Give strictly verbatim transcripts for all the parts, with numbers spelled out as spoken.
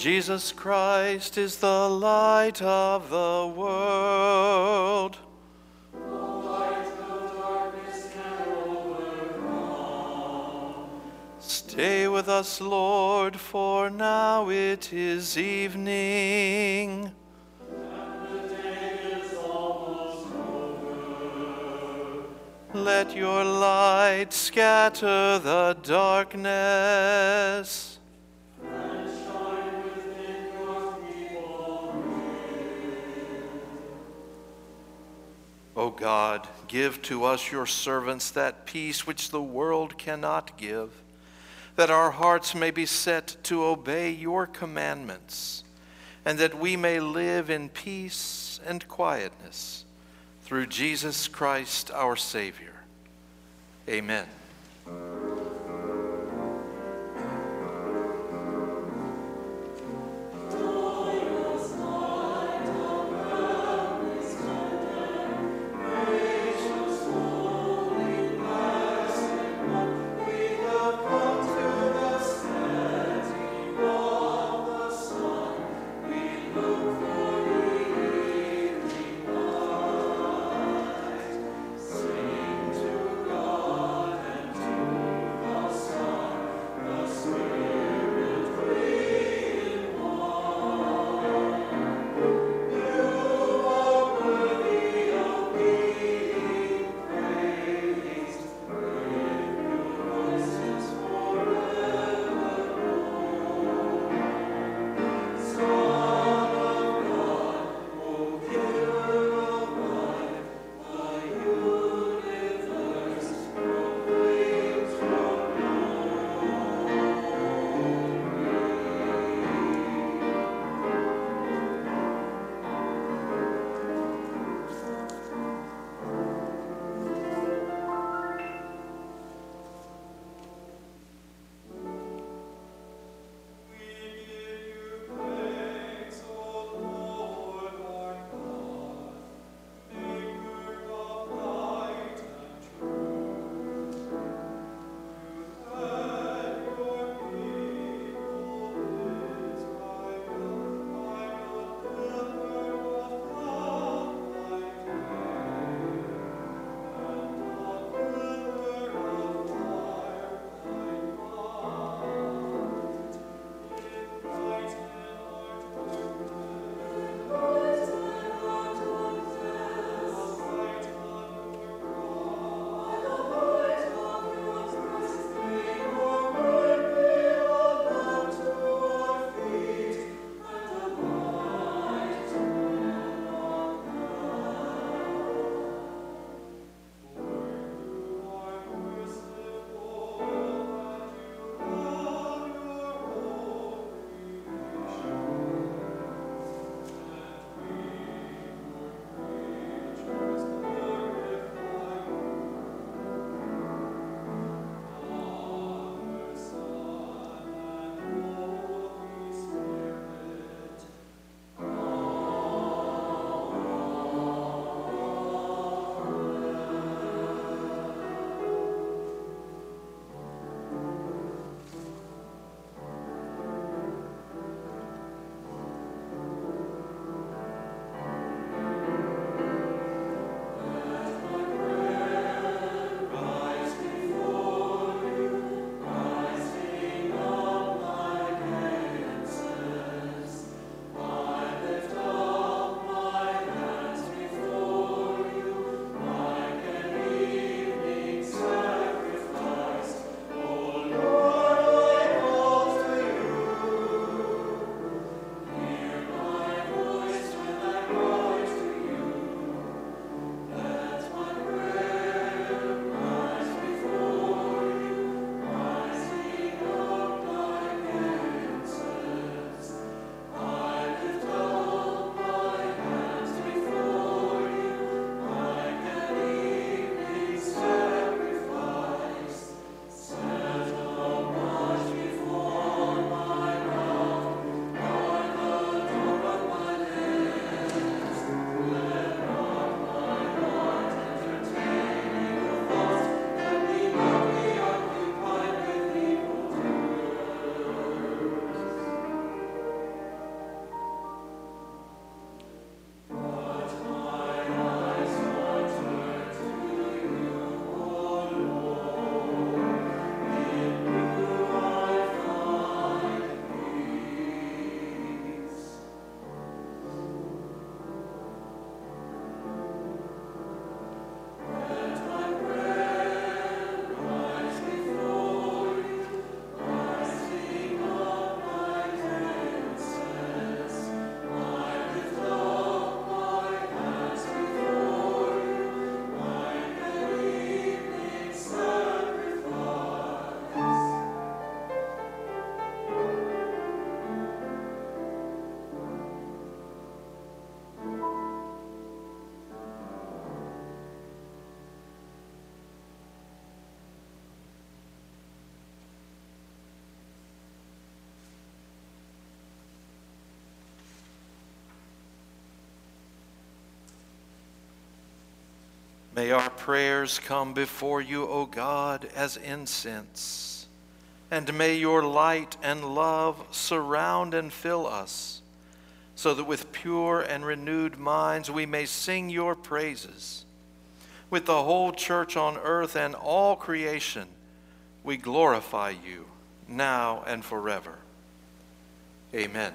Jesus Christ is the light of the world. No light no darkness can overcome. Stay with us, Lord, for now it is evening. And the day is almost over. Let your light scatter the darkness. And shine within your people. O God, give to us, your servants, that peace which the world cannot give, that our hearts may be set to obey your commandments, and that we may live in peace and quietness, through Jesus Christ our Savior. Amen. Sing to God and to May our prayers come before you, O God, as incense, and may your light and love surround and fill us, so that with pure and renewed minds we may sing your praises. With the whole church on earth and all creation, we glorify you now and forever. Amen.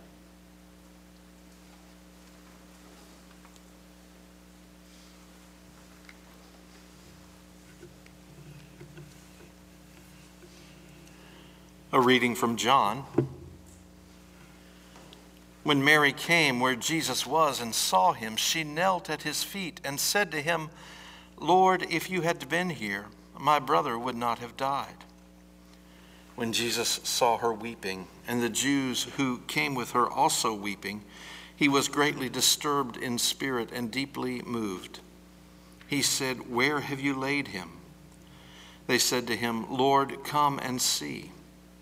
A reading from John. When Mary came where Jesus was and saw him, she knelt at his feet and said to him, "Lord, if you had been here, my brother would not have died." When Jesus saw her weeping, and the Jews who came with her also weeping, he was greatly disturbed in spirit and deeply moved. He said, "Where have you laid him?" They said to him, "Lord, come and see."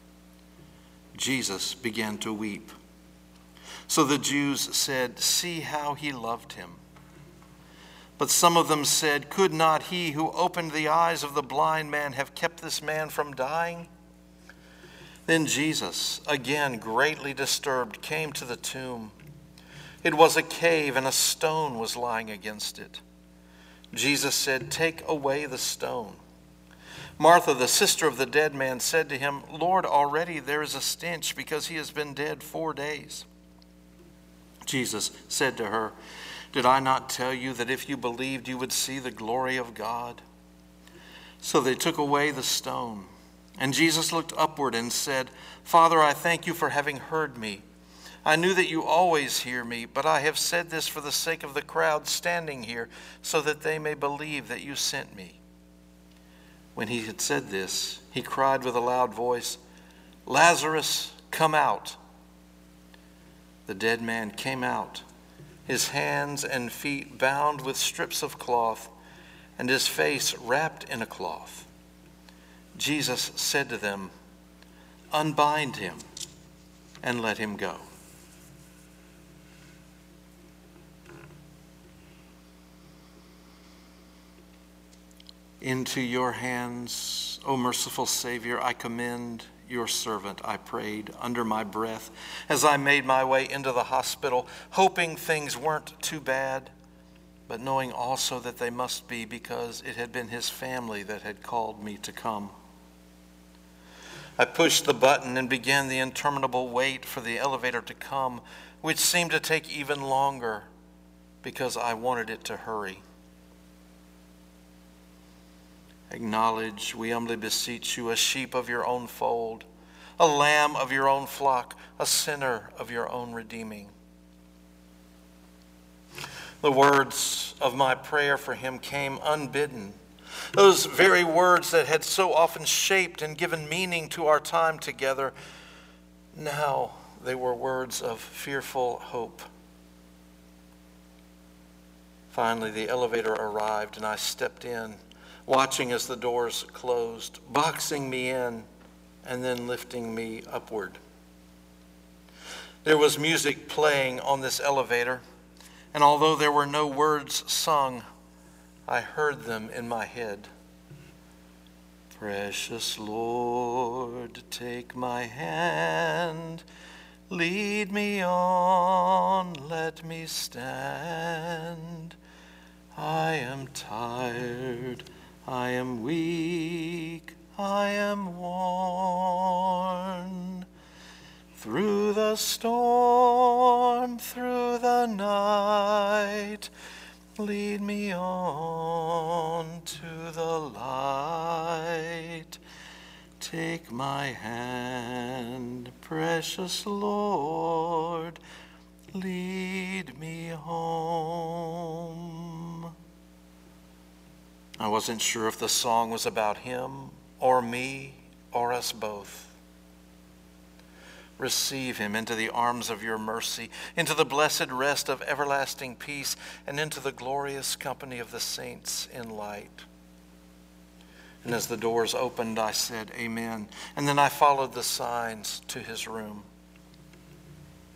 Jesus began to weep. So the Jews said, "See how he loved him." But some of them said, "Could not he who opened the eyes of the blind man have kept this man from dying?" Then Jesus, again greatly disturbed, came to the tomb. It was a cave, and a stone was lying against it. Jesus said, "Take away the stone." Martha, the sister of the dead man, said to him, "Lord, already there is a stench, because he has been dead four days." Jesus said to her, "Did I not tell you that if you believed, you would see the glory of God?" So they took away the stone. And Jesus looked upward and said, "Father, I thank you for having heard me. I knew that you always hear me, but I have said this for the sake of the crowd standing here, so that they may believe that you sent me." When he had said this, he cried with a loud voice, "Lazarus, come out." The dead man came out, his hands and feet bound with strips of cloth, and his face wrapped in a cloth. Jesus said to them, "Unbind him and let him go." Into your hands, O merciful Savior, I commend your servant, I prayed under my breath as I made my way into the hospital, hoping things weren't too bad, but knowing also that they must be, because it had been his family that had called me to come. I pushed the button and began the interminable wait for the elevator to come, which seemed to take even longer because I wanted it to hurry. Acknowledge, we humbly beseech you, a sheep of your own fold, a lamb of your own flock, a sinner of your own redeeming. The words of my prayer for him came unbidden. Those very words that had so often shaped and given meaning to our time together, now they were words of fearful hope. Finally, the elevator arrived and I stepped in, watching as the doors closed, boxing me in, and then lifting me upward. There was music playing on this elevator, and although there were no words sung, I heard them in my head. Precious Lord, take my hand, lead me on, let me stand. I am tired, I am weak, I am worn. Through the storm, through the night, lead me on to the light. Take my hand, precious Lord, lead me home. I wasn't sure if the song was about him or me or us both. Receive him into the arms of your mercy, into the blessed rest of everlasting peace, and into the glorious company of the saints in light. And as the doors opened, I said, Amen. And then I followed the signs to his room.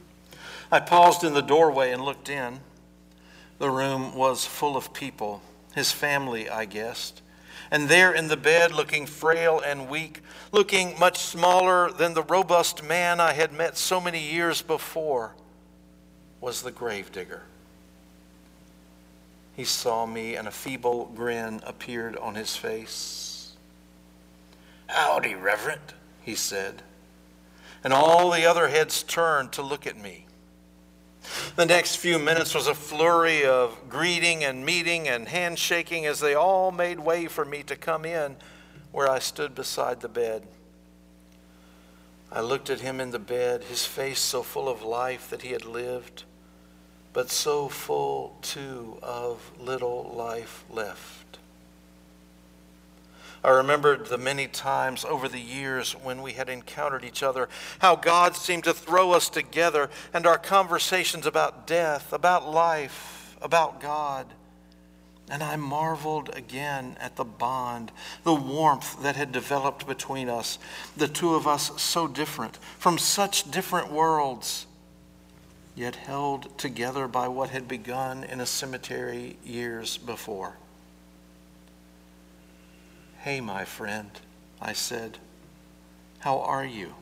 I paused in the doorway and looked in. The room was full of people. his family, I guessed. And there in the bed, looking frail and weak, looking much smaller than the robust man I had met so many years before, was the gravedigger. He saw me, and a feeble grin appeared on his face. "Howdy, Reverend," he said. And all the other heads turned to look at me. The next few minutes was a flurry of greeting and meeting and handshaking as they all made way for me to come in where I stood beside the bed. I looked at him in the bed, his face so full of life that he had lived, but so full, too, of little life left. I remembered the many times over the years when we had encountered each other, how God seemed to throw us together, and our conversations about death, about life, about God. And I marveled again at the bond, the warmth that had developed between us, the two of us so different, from such different worlds, yet held together by what had begun in a cemetery years before. "Hey, my friend," I said, "how are you?"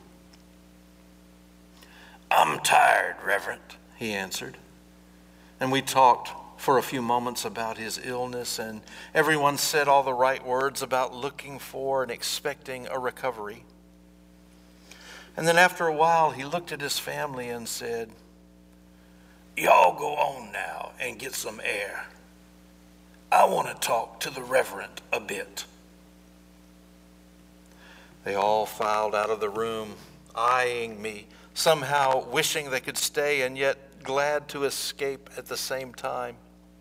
"I'm tired, Reverend," he answered. And we talked for a few moments about his illness, and everyone said all the right words about looking for and expecting a recovery. And then after a while, he looked at his family and said, "Y'all go on now and get some air. I want to talk to the Reverend a bit." They all filed out of the room, eyeing me, somehow wishing they could stay and yet glad to escape at the same time.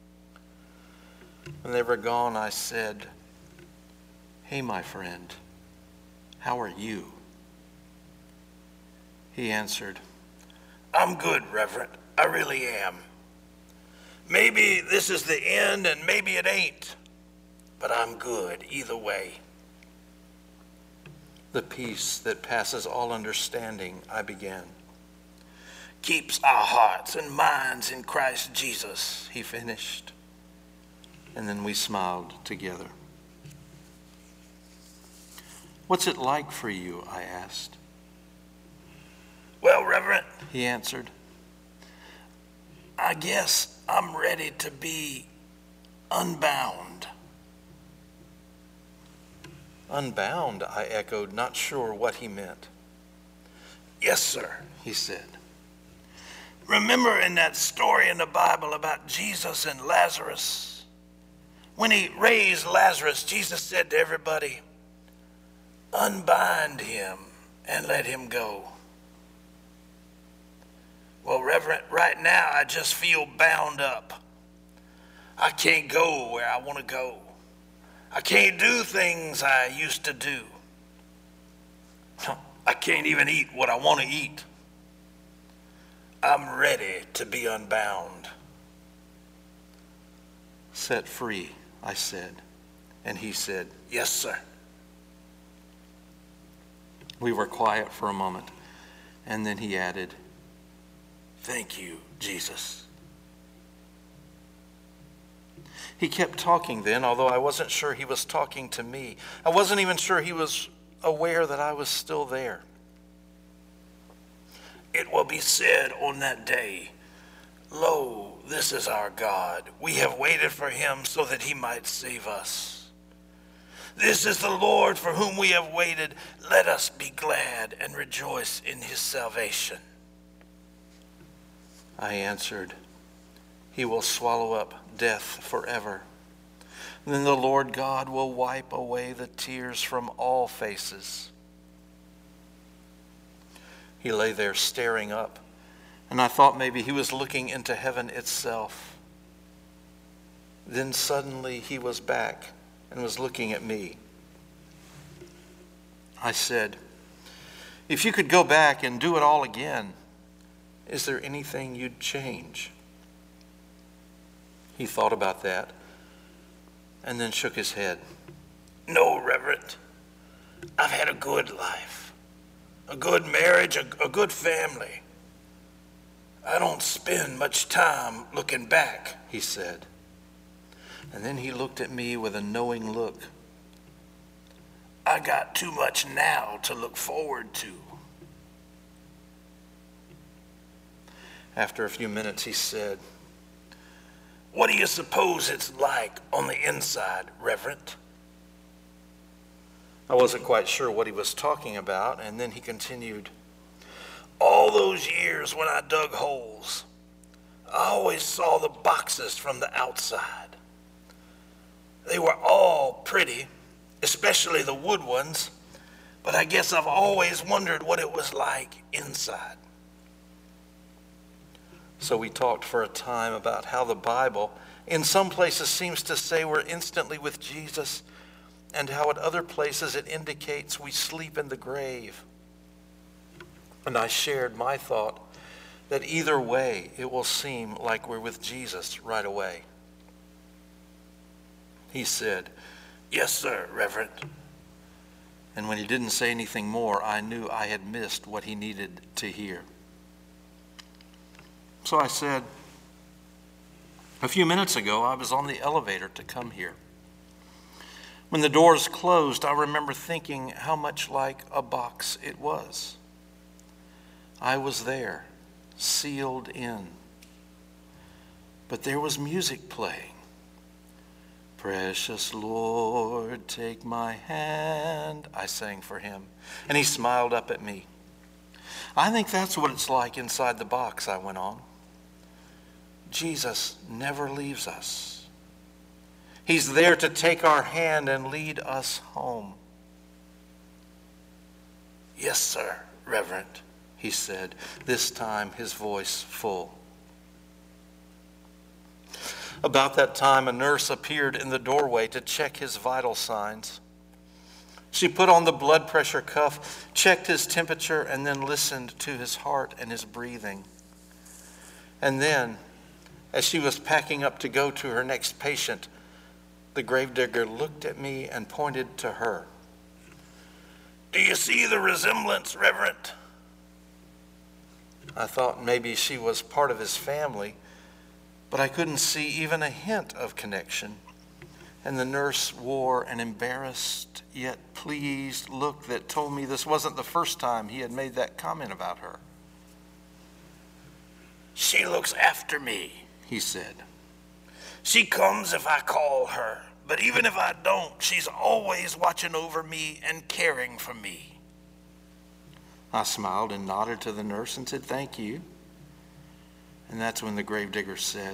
When they were gone, I said, "Hey, my friend, how are you?" He answered, "I'm good, Reverend. I really am. Maybe this is the end and maybe it ain't, but I'm good either way." "The peace that passes all understanding," I began. "Keeps our hearts and minds in Christ Jesus," he finished. And then we smiled together. "What's it like for you?" I asked. "Well, Reverend," he answered, "I guess I'm ready to be unbound." "Unbound?" I echoed, not sure what he meant. "Yes, sir," he said. "Remember in that story in the Bible about Jesus and Lazarus? When he raised Lazarus, Jesus said to everybody, 'Unbind him and let him go.' Well, Reverend, right now I just feel bound up. I can't go where I want to go. I can't do things I used to do. I can't even eat what I want to eat. I'm ready to be unbound." "Set free," I said, and he said, "Yes, sir." We were quiet for a moment, and then he added, "Thank you, Jesus." He kept talking then, although I wasn't sure he was talking to me. I wasn't even sure he was aware that I was still there. "It will be said on that day, 'Lo, this is our God. We have waited for him so that he might save us. This is the Lord for whom we have waited. Let us be glad and rejoice in his salvation.'" I answered, "He will swallow up death forever. Then the Lord God will wipe away the tears from all faces." He lay there staring up, and I thought maybe he was looking into heaven itself. Then suddenly he was back and was looking at me. I said, "If you could go back and do it all again, is there anything you'd change?" He thought about that and then shook his head. "No, Reverend. I've had a good life, a good marriage, a, a good family. I don't spend much time looking back," he said. And then he looked at me with a knowing look. I got too much now to look forward to. After a few minutes, he said, what do you suppose it's like on the inside, Reverend? I wasn't quite sure what he was talking about, and then he continued, all those years when I dug holes, I always saw the boxes from the outside. They were all pretty, especially the wood ones, but I guess I've always wondered what it was like inside. So we talked for a time about how the Bible in some places seems to say we're instantly with Jesus, and how at other places it indicates we sleep in the grave. And I shared my thought that either way it will seem like we're with Jesus right away. He said, yes, sir, Reverend. And when he didn't say anything more, I knew I had missed what he needed to hear. So I said, a few minutes ago, I was on the elevator to come here. When the doors closed, I remember thinking how much like a box it was. I was there, sealed in. But there was music playing. Precious Lord, take my hand, I sang for him, and he smiled up at me. I think that's what it's like inside the box, I went on. Jesus never leaves us. He's there to take our hand and lead us home. Yes, sir, Reverend, he said, this time his voice full. About that time, a nurse appeared in the doorway to check his vital signs. She put on the blood pressure cuff, checked his temperature, and then listened to his heart and his breathing. And then, as she was packing up to go to her next patient, the gravedigger looked at me and pointed to her. Do you see the resemblance, Reverend? I thought maybe she was part of his family, but I couldn't see even a hint of connection. And the nurse wore an embarrassed yet pleased look that told me this wasn't the first time he had made that comment about her. She looks after me, he said. She comes if I call her, but even if I don't, she's always watching over me and caring for me. I smiled and nodded to the nurse and said, thank you. And that's when the gravedigger said,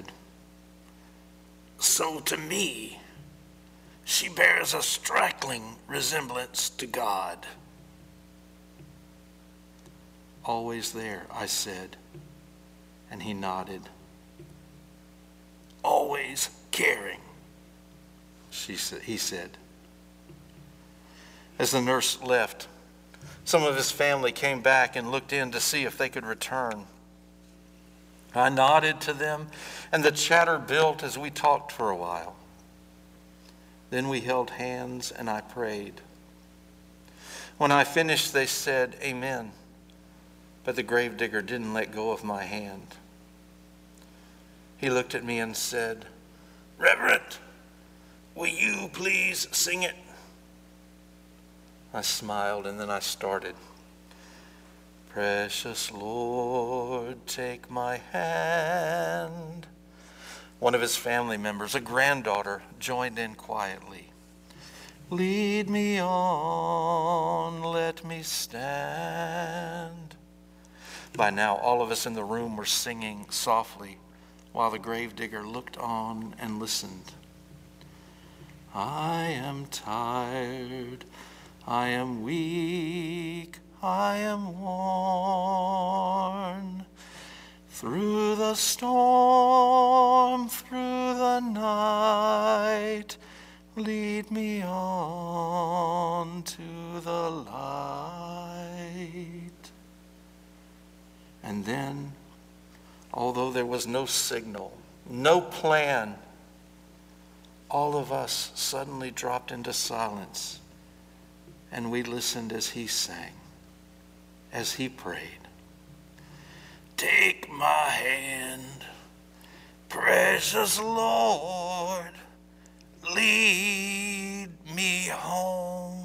so to me, she bears a striking resemblance to God. Always there, I said, and he nodded. Always caring, she said, he said. As the nurse left, some of his family came back and looked in to see if they could return. I nodded to them, and the chatter built as we talked for a while. Then we held hands, and I prayed. When I finished, they said, Amen. But the gravedigger didn't let go of my hand. He looked at me and said, Reverend, will you please sing it? I smiled, and then I started. Precious Lord, take my hand. One of his family members, a granddaughter, joined in quietly. Lead me on, let me stand. By now, all of us in the room were singing softly, while the gravedigger looked on and listened. I am tired, I am weak, I am worn. Through the storm, through the night, lead me on to the light. And then, although there was no signal, no plan, all of us suddenly dropped into silence, and we listened as he sang, as he prayed. Take my hand, precious Lord, lead me home.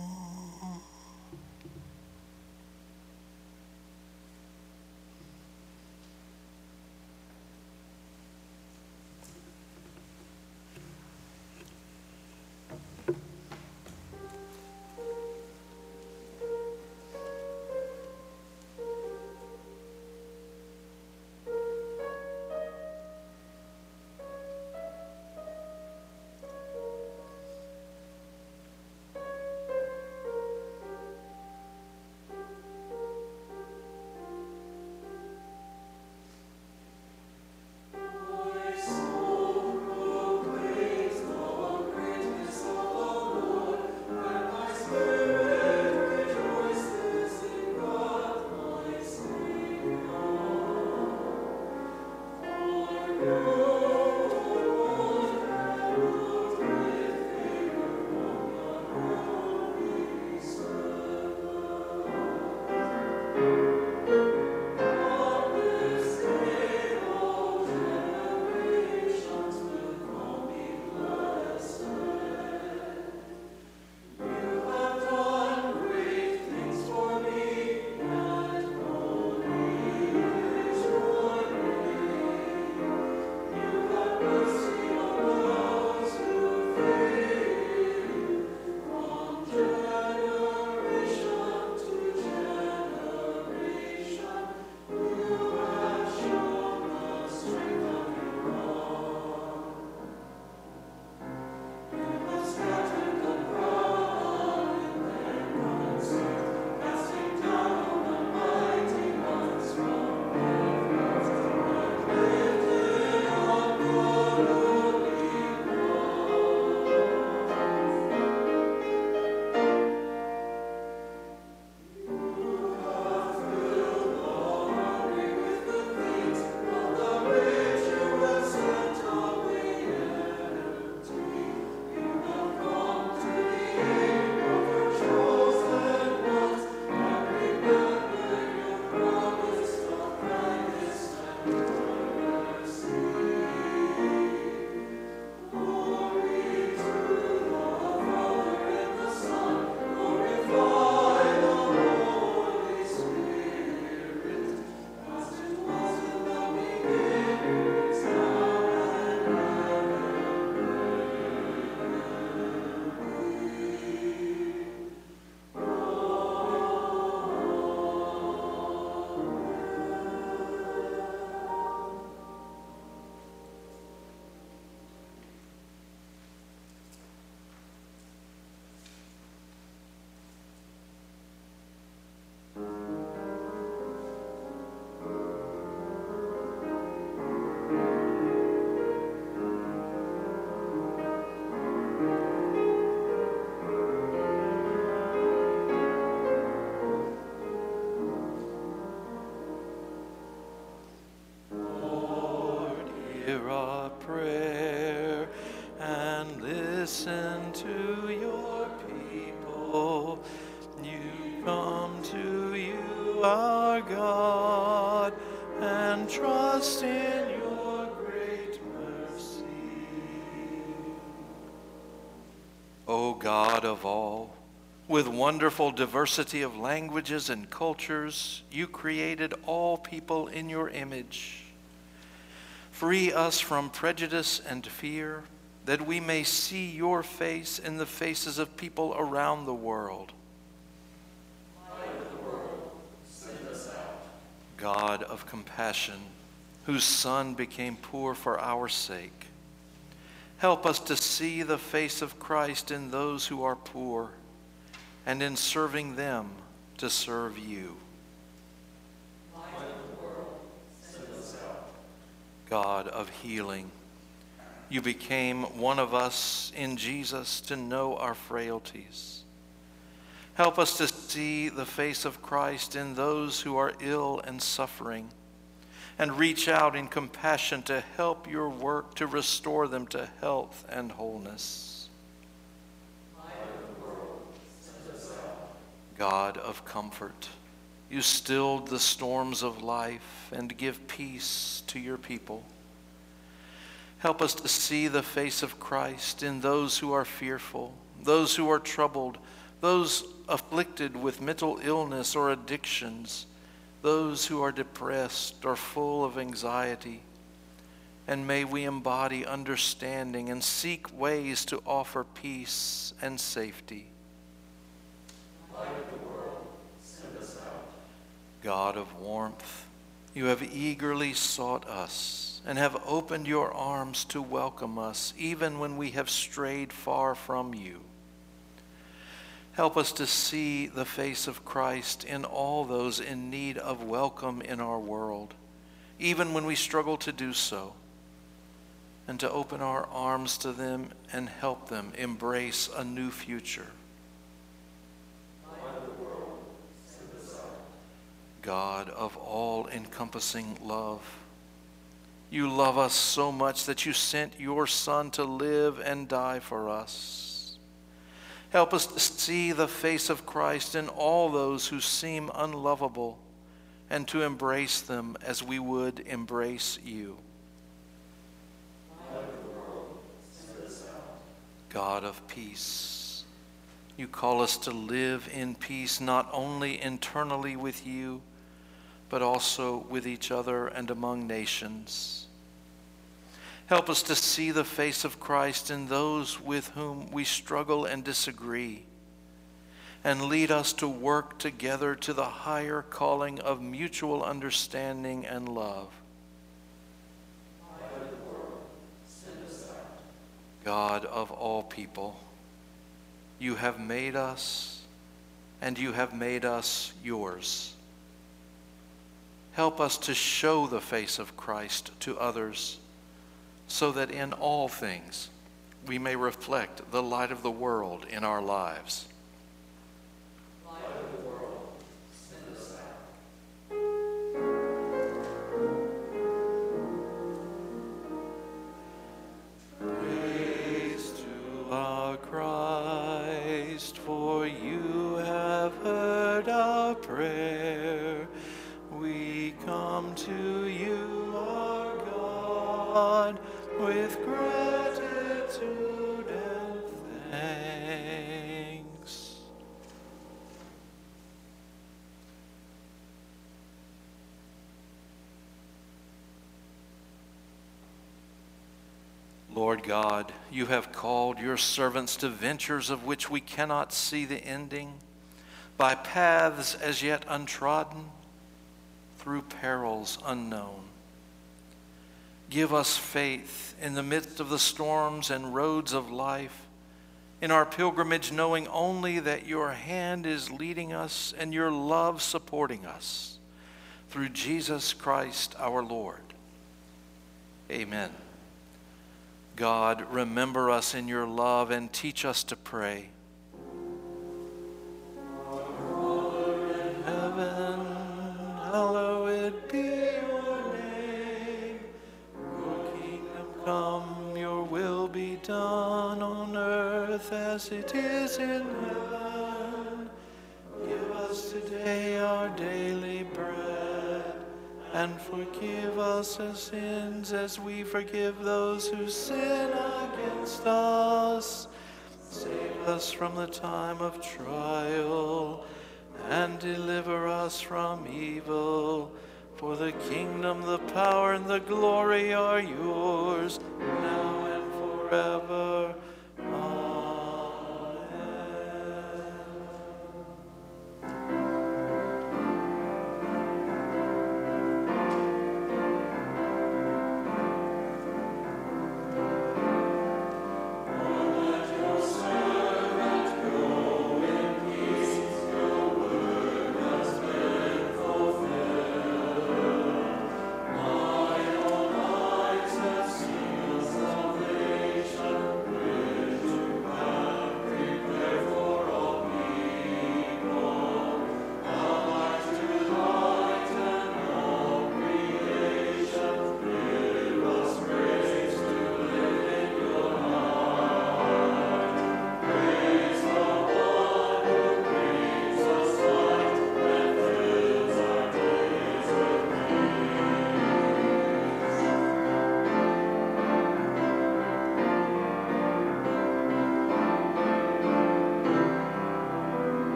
Hear our prayer and listen to your people. You come to you, our God, and trust in your great mercy. O God of all, with wonderful diversity of languages and cultures, you created all people in your image. Free us from prejudice and fear, that we may see your face in the faces of people around the world. Light of the world, send us out. God of compassion, whose Son became poor for our sake, help us to see the face of Christ in those who are poor, and in serving them to serve you. Light of the world, send us out. God of healing, you became one of us in Jesus to know our frailties. Help us to see the face of Christ in those who are ill and suffering, and reach out in compassion to help your work to restore them to health and wholeness. Light of the world, send us out. God of comfort, you stilled the storms of life and give peace to your people. Help us to see the face of Christ in those who are fearful, those who are troubled, those afflicted with mental illness or addictions, those who are depressed or full of anxiety. And may we embody understanding and seek ways to offer peace and safety. Light of the world, send us out. God of warmth, you have eagerly sought us and have opened your arms to welcome us, even when we have strayed far from you. Help us to see the face of Christ in all those in need of welcome in our world, even when we struggle to do so, and to open our arms to them and help them embrace a new future. Light of the world, send us out. God of all-encompassing love, you love us so much that you sent your Son to live and die for us. Help us to see the face of Christ in all those who seem unlovable and to embrace them as we would embrace you. Light of the world, send us out. God of peace, you call us to live in peace not only internally with you, but also with each other and among nations. Help us to see the face of Christ in those with whom we struggle and disagree, and lead us to work together to the higher calling of mutual understanding and love. Light of the world, send us out. God of all people, you have made us, and you have made us yours. Help us to show the face of Christ to others, so that in all things we may reflect the light of the world in our lives. Light of the world, send us out. Praise to our Christ, for you have heard our prayer. We come to you, our God, with gratitude and thanks. Lord God, you have called your servants to ventures of which we cannot see the ending, by paths as yet untrodden, through perils unknown. Give us faith in the midst of the storms and roads of life, in our pilgrimage knowing only that your hand is leading us and your love supporting us, through Jesus Christ our Lord. Amen. God, remember us in your love and teach us to pray. Our Father in heaven, hallowed be your name. Your kingdom come, your will be done on earth as it is in heaven. Give us today our daily bread, and forgive us our sins as we forgive those who sin against us. Save us from the time of trial, and deliver us from evil. For the kingdom, the power, and the glory are yours, now and forever. Amen. Salvation,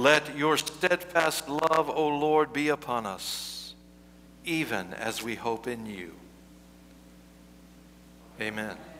Let your steadfast love, O Lord, be upon us, even as we hope in you. Amen.